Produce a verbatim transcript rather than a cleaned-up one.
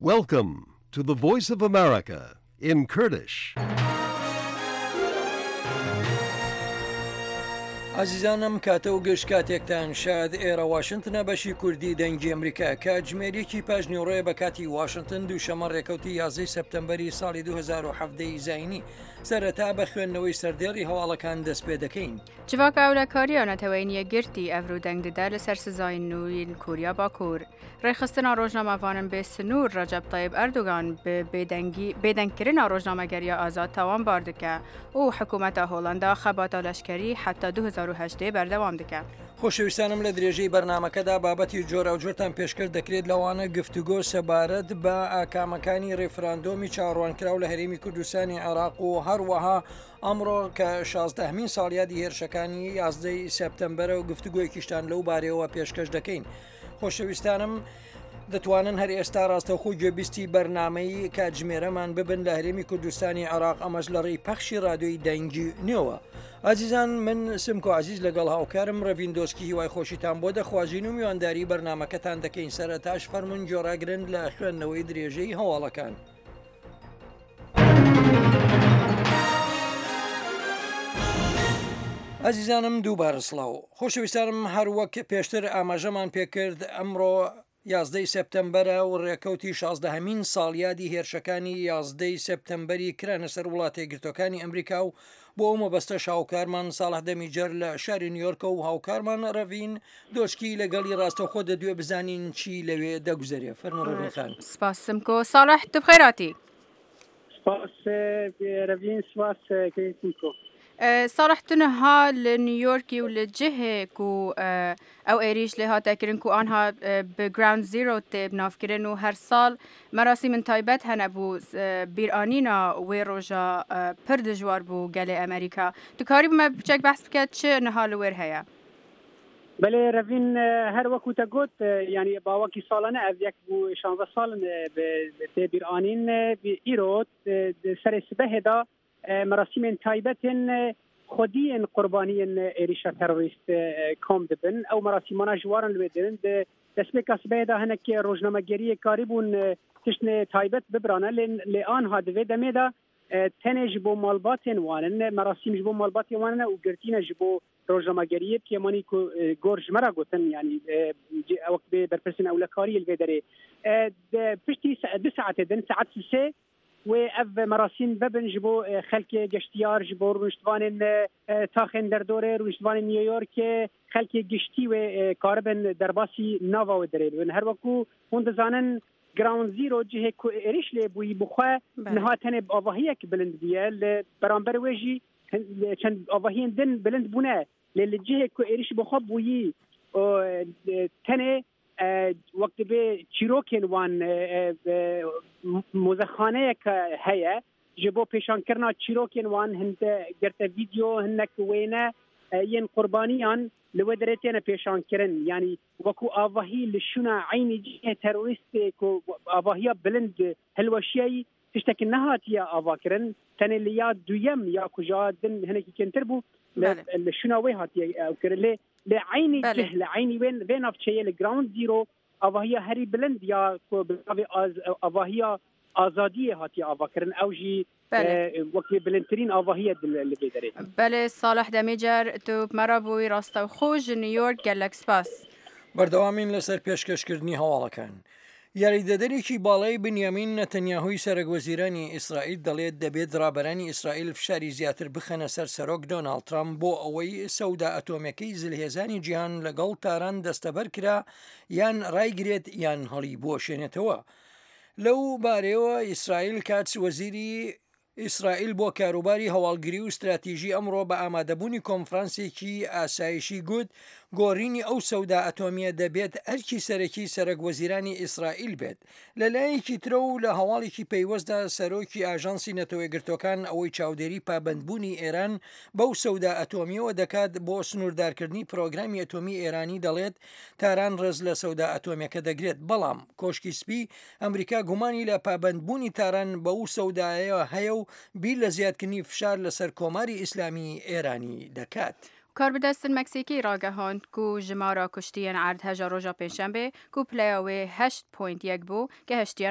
Welcome to the Voice of America in Kurdish. عزیزانم کاتە و گەشت کاتێکتان شاد ئێرە واشنتنە بەشی کوردی دەنگی ئەمریکا کە جمێریەکی پاژنیوڕێ بە کاتی واشنتن دووشەمە ڕێکەوتی یازدەی سەپتەمبەری ساڵی دوو هەزار و هەڤدە زاینی سەرەتا بە خوێندنەوەی سەردێڕی هەواڵەکان دەست پێ دەکەین. Civak Ewlekariya Neteweyîniyê girtî ev rûdeng dide li ser sizayên nûyên Kuriya Bakur. Rêxistina rojnamevanan bê sinûr Recep Tayyip Erdogan bi bêdengkirina rojnamegeriya azad tawan bar dike û hikûmeta Hollanda xebata leşkerî heta du hezar û heştê berdewam dike. خۆشەویستانم لە درێژەی بەرنامەکەدا بابەتی جۆرە و جۆرتان پێشکرد دەکرێت لەوانە گفتوگۆ سەبارەت بە ئاکامەکانی ڕێفراندۆمی چاڕوانکراو لە هەرێمی کوردستانی عێراق و هەروەها ئەمڕۆ کە شازدەهەمین ساڵیادی هێرشەکانی یازدەی سەپتەمبەرە و گفتوگۆیەکیشتان لەو بارەوە پێشکەش دەکەین. خۆشەویستانم دەتوانن هەر ئێستا ڕاستەوخۆ گوێبیستی بەرنامەی کاتژمێرەمان ببن لە هەرێمی کوردستانی عێراق ئەمەش لە ڕێی پەخشی ڕادیۆی دەنگی نوێوە. ئازیزان من سمکۆ عزیز لەگەڵ هاوکارم ڕەڤین دۆسکی هیوای خۆشیتان بۆ دەخوازیین و میوانداری بەرنامەکەتان دەکەین. سەرەتاش فەرمون جۆراگرن لە خوێندنەوەی درێژەی هەواڵەکان. ئازیزانم دووبارە سڵاو. خۆشەویستانم هەروەک پێشتر ئاماژەمان پێکرد ئەمڕۆ یازدەی سەپتەمبەرە و ڕێکەوتی شازدەهەمین ساڵیادی هێرشەکانی یازدەی سەپتەمبەری کرانە سەر وڵاتە یەکگرتوەکانی ئەمریکا و بۆ ئەو مەبەستە هاوکارمان ساڵح دەمیجەر لە شاری نیویۆرکە و هاوکارمان ڕەڤین دۆشکی لەگەڵی ڕاستەوخۆ دەدوێ بزانین چی لەوێ دەگوزەرێ. فەرموو ڕەڤین خان. سپاس سمکۆ ساڵح tu بخێراتی. سپاس ڕەڤین سپاس سمکۆ. صالح تنها لنيويوركي ولجهك و او ايريش لها تاكرن كو انها بجراوند زيرو تيب نافكرن و هر سال مراسم من تايبت هنا بو بيرانينا ويروجا پردجوار بو گله امريكا تكاري بما بچك بحث بكات چه نهال وير هيا بله روین هر وقت تقول يعني باوکی سالانه از یک بو شانزده سال به بیرانین به ایرود سر سبه دا مراسم تایبتن خودی قربانی ایریشا تروریست کام دبن او مراسمان جوارن لودن دسته کسبه دا هنک روزنامه‌گری کاریبون تشن تایبت ببرانه لان هادوی دمه دا تنج بو مالباتن وانن مراسم جبو مالبات وانن او گرتین جبو روزنامه‌گری که مانی کو گورج مرا گوتن یعنی وقت به برپرسین اولکاری الودره پشتی دو ساعت دن ساعت سه و اف مراسم ببن جبو خلک گشتیار جبو روشتوان تاخن در دوره روشتوان نیویورک خلک گشتی و کاربن درباسی ناوا و دره و هر وقت اون زانن گراوند زیرو جهه کو ایریش لی بوی بخوا نهاتن آواهی که بلند بیه برانبر وجی چند آواهی دن بلند بونه لی جهه کو ایریش بخوا بویی تنه وقت به چیروکن وان موزخانه که هیا جبو پیشان کرنا چیروکن وان هند گرت ویدیو هنک وینه ین قربانیان لودرتين پیشان کرن یعنی وکو آواهی لشونا عینی جه تروریست کو آواهی بلند هلوشیای تشتک نهاتیا آوا کرن تن لیا دویم یا کجا دن هنکی کنتر بو لشونا وی هاتیا او کرن لعینی جه لعینی وین وین افچه لگراوند زیرو آواهی هری بلند یا کو آواهی آزادی هاتی آوا کرن او جی وقتی بلندترین آواهی دل داره. بله صالح دمیجر تو مرا بوی راستا خوش نیویورک گلکس پاس. بەردەوامین لەسەر پێشکەشکردنی هەواڵەکان. یاریدەدەرێکی باڵای بنیامین نەتەنیاهوی سەرۆکوەزیرانی ئیسرائیل دەڵێت دەبێت ڕابەرانی ئیسرائیل فشاری زیاتر بخەنە سەر سەرۆک دۆناڵد ترامپ بۆ ئەوەی سەودا ئەتۆمەکەی زلهێزانی جیهان لەگەڵ تاران دەستەبەر کرا یان ڕایگرێت یان هەڵی بۆشێنێتەوە. لەو بارەوە ئیسرائیل کاتس وەزیری ئیسرائیل بۆ کاروباری هەواڵگری و استراتیژی ئەمڕۆ بە ئامادەبوونی کۆنفرانسێکی ئاسایشی گوت گۆڕینی ئەو سەودا ئەتۆمیە دەبێت ئەرکی سەرەکی سەرۆکوەزیرانی ئیسرائیل بێت. لەلایەکی ترە و لە هەواڵێکی پەیوەستدا سەرۆکی ئاژانسی نەتەوە یەکگرتوەکان ئەوەی چاودێری پابەندبوونی ئێران بەو سەودا ئەتۆمیەوە دەکات بۆ سنووردارکردنی پرۆگرامی ئەتۆمی ئێرانی دەڵێت تاران ڕێز لە سەودا ئەتۆمیەکە دەگرێت. بەڵام کۆشکی سپی ئەمریکا گومانی لە پابەندبوونی تاران بەو سەودایەوە هەیە و بیر لە زیادکردنی فشار لەسەر کۆماری ئیسلامی ئێرانی دەکات. کاربدەستن مەکسیکی ڕاگەهاند کو ژمارە کوشتیان عرد هەژە ڕۆژە پێنجشەمبێ کو پلەیەوێ هەشت پۆینت یەک بوو کە هەشتیان